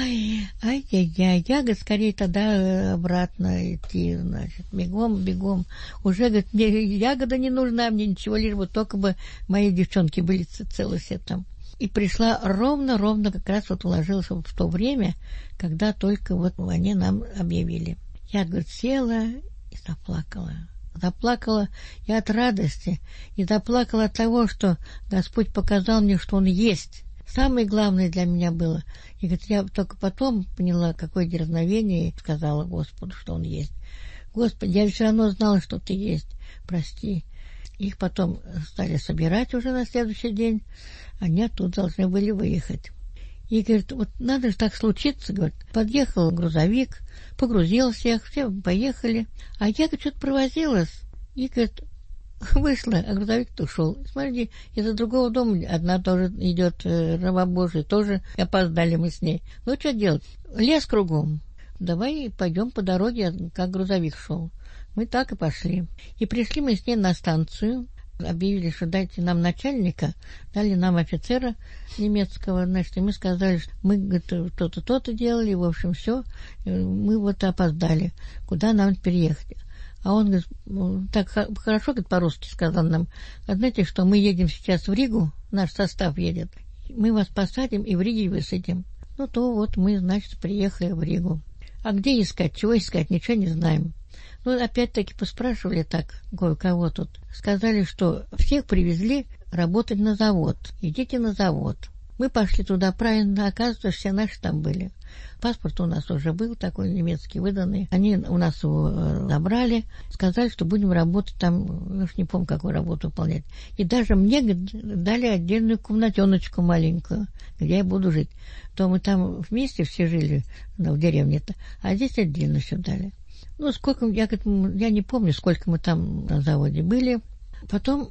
Ай-яй-яй, я, говорит, скорее тогда обратно идти, значит, бегом. Уже, говорит, мне ягода не нужна, мне ничего, лишь бы только бы мои девчонки были целы все там. И пришла ровно, как раз вот уложилась в то время, когда только вот они нам объявили. Я, говорит, села и заплакала. Заплакала я от радости, и заплакала от того, что Господь показал мне, что Он есть. Самое главное для меня было. И, говорит, я только потом поняла, какое дерзновение, и сказала Господу, что Он есть. Господи, я все равно знала, что Ты есть. Прости. Их потом стали собирать уже на следующий день. Они оттуда должны были выехать. И, говорит, вот надо же так случиться, говорит. Подъехал грузовик, погрузил всех, все поехали. А я, говорит, что-то провозилась. И, говорит, вышла, а грузовик-то ушел. Смотрите, из-за другого дома одна тоже идет, раба Божия, тоже опоздали мы с ней. Ну, что делать? Лес кругом. Давай пойдем по дороге, как грузовик шел. Мы так и пошли. И пришли мы с ней на станцию. Объявили, что дайте нам начальника, дали нам офицера немецкого, значит, и мы сказали, что мы, говорит, то-то, то-то делали, в общем, все, мы вот опоздали, куда нам переехать. А он, говорит, так хорошо, говорит, по-русски сказал нам, знаете, что мы едем сейчас в Ригу, наш состав едет, мы вас посадим и в Риге высадим. Ну, то вот мы, значит, приехали в Ригу. А где искать, чего искать, ничего не знаем. Ну, опять-таки поспрашивали так кое-кого тут. Сказали, что всех привезли работать на завод. Идите на завод. Мы пошли туда, правильно, оказывается, все наши там были. Паспорт у нас уже был такой немецкий выданный. Они у нас его забрали, сказали, что будем работать там, я уж не помню, какую работу выполнять. И даже мне дали отдельную комнатеночку маленькую, где я буду жить. То мы там вместе все жили, в деревне-то, а здесь отдельно все дали. Ну, сколько, я не помню, сколько мы там на заводе были. Потом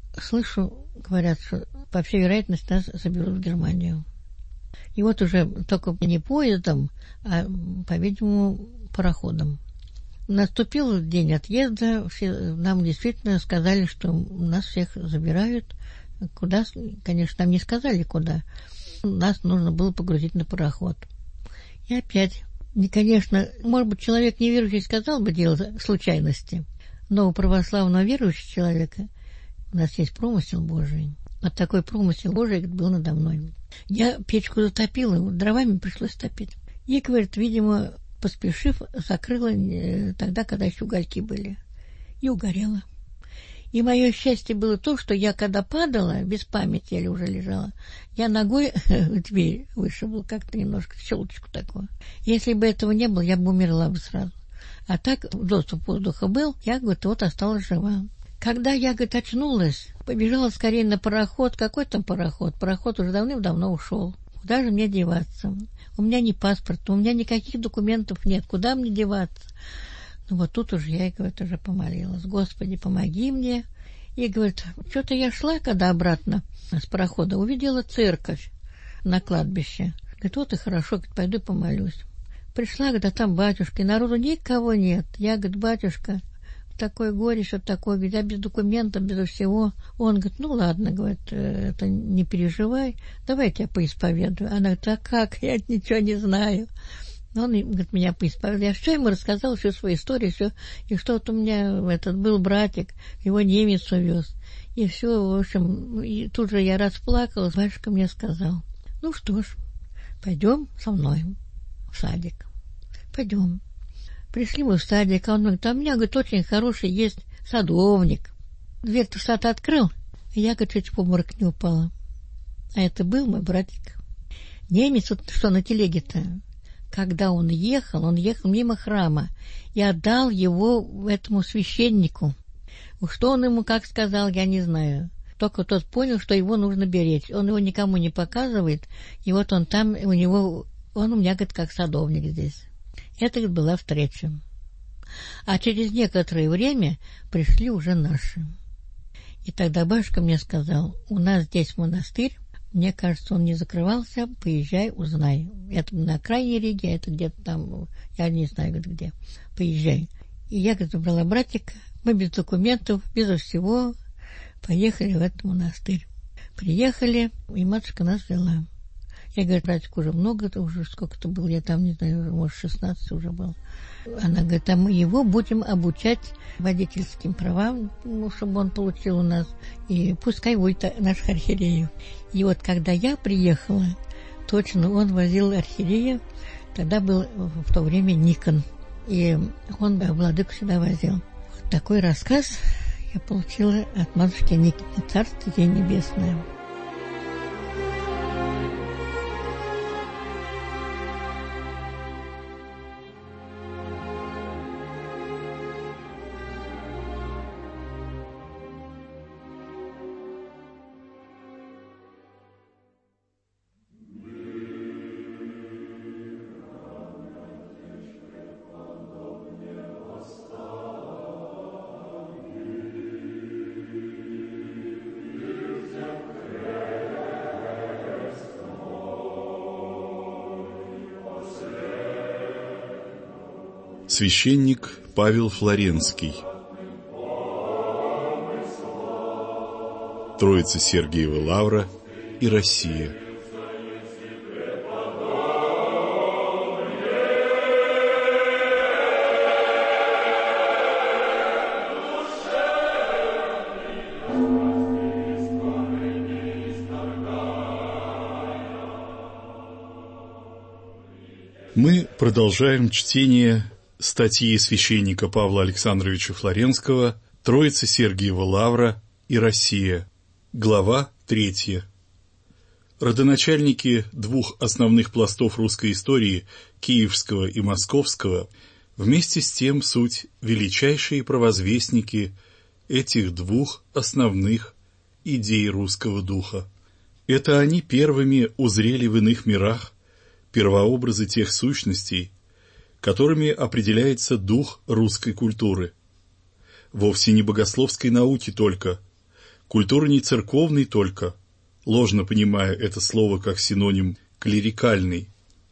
слышу, говорят, что по всей вероятности нас заберут в Германию. И вот уже только не поездом, а, по-видимому, пароходом. Наступил день отъезда, нам действительно сказали, что нас всех забирают. Куда, конечно, нам не сказали, куда. Нас нужно было погрузить на пароход. И опять... И, конечно, может быть, человек неверующий сказал бы дело случайности, но у православного верующего человека у нас есть промысел Божий. Вот такой промысел Божий был надо мной. Я печку затопила, дровами пришлось топить. И, говорит, видимо, поспешив, закрыла тогда, когда еще угольки были. И угорела. И мое счастье было то, что я, когда падала, без памяти я уже лежала, я ногой в дверь вышибла как-то немножко, щелочку такую. Если бы этого не было, я бы умерла бы сразу. А так доступ воздуха был, я, говорит, вот осталась жива. Когда я, говорит, очнулась, побежала скорее на пароход. Какой там пароход? Пароход уже давным-давно ушел. Куда же мне деваться? У меня ни паспорта, у меня никаких документов нет. Куда мне деваться? Ну вот тут уже я, говорит, уже помолилась. Господи, помоги мне. И говорит, что-то я шла, когда обратно с парохода, увидела церковь на кладбище. Говорит, вот и хорошо, говорит, пойду помолюсь. Пришла, говорит, а там батюшка, и народу никого нет. Я, говорит, батюшка, такое горе, что такое, говорит, я без документов, без всего. Он говорит, ну ладно, говорит, это не переживай, давай я тебя поисповедую. Она говорит, а как, я ничего не знаю. Он, говорит, меня поисповедовал. Я все ему рассказала, всю свою историю, все. И что вот у меня был братик, его немец увез. И все, в общем, и тут же я расплакалась. Батюшка мне сказал, ну что ж, пойдем со мной в садик. Пойдем. Пришли мы в садик, а он говорит, а у меня, говорит, очень хороший есть садовник. Дверь-то в сад открыл, и я, говорит, чуть в обморок не упала. А это был мой братик. Немец, вот что на телеге-то, когда он ехал мимо храма и отдал его этому священнику. Что он ему как сказал, я не знаю. Только тот понял, что его нужно беречь. Он его никому не показывает, и вот он там, он у меня, говорит, как садовник здесь. Это, говорит, была встреча. А через некоторое время пришли уже наши. И тогда батюшка мне сказал, у нас здесь монастырь, мне кажется, он не закрывался, поезжай, узнай. Это на окраине Риги, это где-то там, я не знаю, где. Поезжай. И я, говорит, забрала братика, мы без документов, без всего поехали в этот монастырь. Приехали, и матушка нас взяла. Я говорю, братик уже много, уже сколько-то было, я там, не знаю, может, 16 уже был. Она говорит, а мы его будем обучать водительским правам, ну, чтобы он получил у нас, и пускай будет наш архиерею. И вот когда я приехала, точно он возил архиерея, тогда был в то время Никон, и он владыку сюда возил. Вот такой рассказ я получила от матушки Никиты, Царство ей небесное. Священник Павел Флоренский. Троица Сергиева Лавра и Россия. Мы продолжаем чтение статьи священника Павла Александровича Флоренского «Троица Сергиева Лавра и Россия». Глава 3. Родоначальники двух основных пластов русской истории, киевского и московского, вместе с тем суть величайшие провозвестники этих двух основных идей русского духа. Это они первыми узрели в иных мирах первообразы тех сущностей, которыми определяется дух русской культуры. Вовсе не богословской науки только, культуры не церковной только, ложно понимая это слово как синоним клерикальный.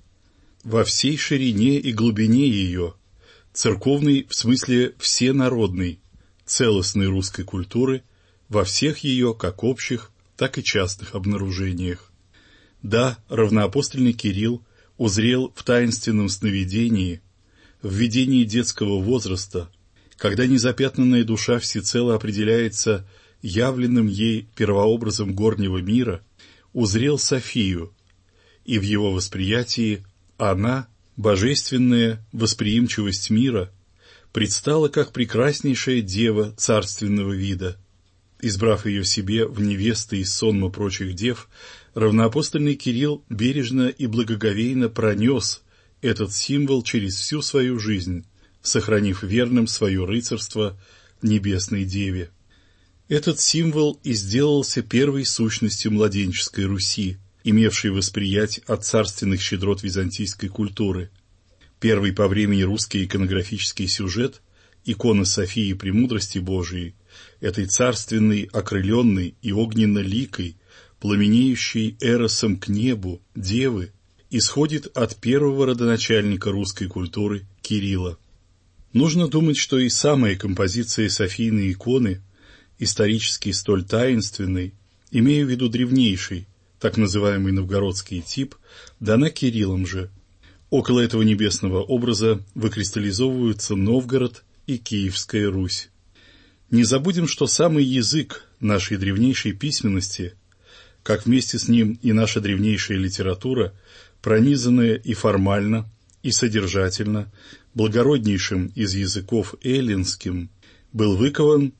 Во всей ширине и глубине ее, церковной в смысле всенародной, целостной русской культуры, во всех ее как общих, так и частных обнаружениях. Да, равноапостольный Кирилл узрел в таинственном сновидении, в видении детского возраста, когда незапятнанная душа всецело определяется явленным ей первообразом горнего мира, узрел Софию, и в его восприятии она, божественная восприимчивость мира, предстала как прекраснейшая дева царственного вида. Избрав ее себе в невесты из сонма прочих дев, равноапостольный Кирилл бережно и благоговейно пронес этот символ через всю свою жизнь, сохранив верным свое рыцарство небесной деве. Этот символ и сделался первой сущностью младенческой Руси, имевшей восприять от царственных щедрот византийской культуры. Первый по времени русский иконографический сюжет, икона Софии Премудрости Божией, этой царственной, окрыленной и огненно-ликой, пламенеющей эросом к небу девы, исходит от первого родоначальника русской культуры Кирилла. Нужно думать, что и самая композиция Софийной иконы, исторически столь таинственной, имея в виду древнейший, так называемый новгородский тип, дана Кириллом же. Около этого небесного образа выкристаллизовываются Новгород и Киевская Русь. Не забудем, что самый язык нашей древнейшей письменности, как вместе с ним и наша древнейшая литература, пронизанная и формально, и содержательно, благороднейшим из языков эллинским, был выкован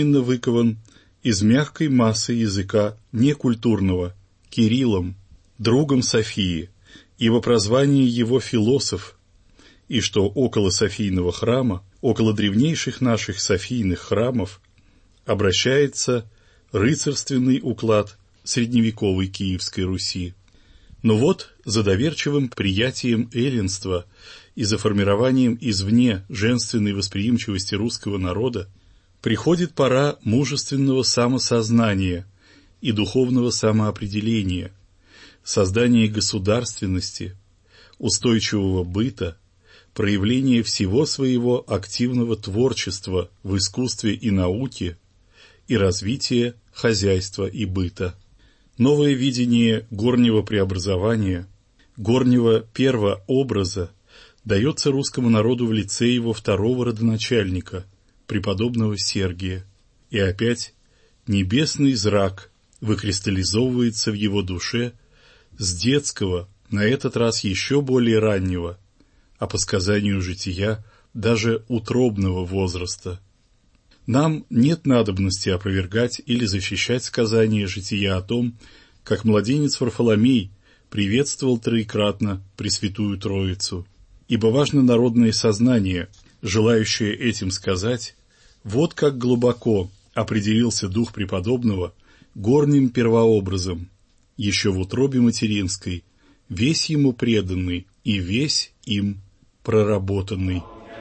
из мягкой массы языка некультурного, Кириллом, другом Софии, и во прозвании его философ, и что около Софийного храма, около древнейших наших Софийных храмов, обращается рыцарственный уклад средневековой Киевской Руси. Но вот за доверчивым приятием эллинства и за формированием извне женственной восприимчивости русского народа приходит пора мужественного самосознания и духовного самоопределения, создания государственности, устойчивого быта, проявления всего своего активного творчества в искусстве и науке и развития хозяйства и быта. Новое видение горнего преобразования, горнего первообраза дается русскому народу в лице его второго родоначальника, преподобного Сергия, и опять небесный зрак выкристаллизовывается в его душе с детского, на этот раз еще более раннего, а по сказанию жития даже утробного возраста. Нам нет надобности опровергать или защищать сказание жития о том, как младенец Варфоломей приветствовал троекратно Пресвятую Троицу, ибо важно народное сознание, желающее этим сказать, вот как глубоко определился дух преподобного горним первообразом, еще в утробе материнской, весь ему преданный и весь им проработанный.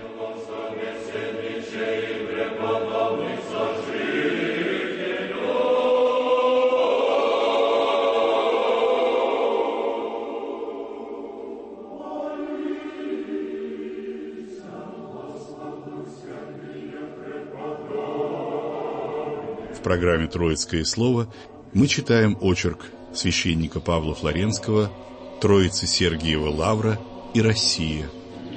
В программе «Троицкое слово» мы читаем очерк священника Павла Флоренского «Троицы Сергиева Лавра и Россия».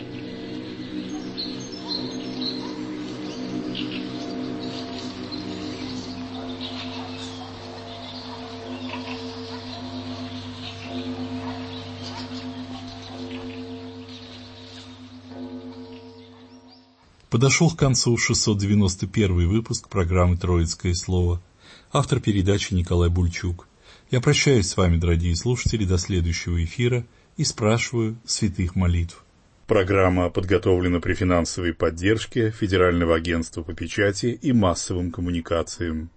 Подошел к концу 691 выпуск программы «Троицкое слово». Автор передачи Николай Бульчук. Я прощаюсь с вами, дорогие слушатели, до следующего эфира и спрашиваю святых молитв. Программа подготовлена при финансовой поддержке Федерального агентства по печати и массовым коммуникациям.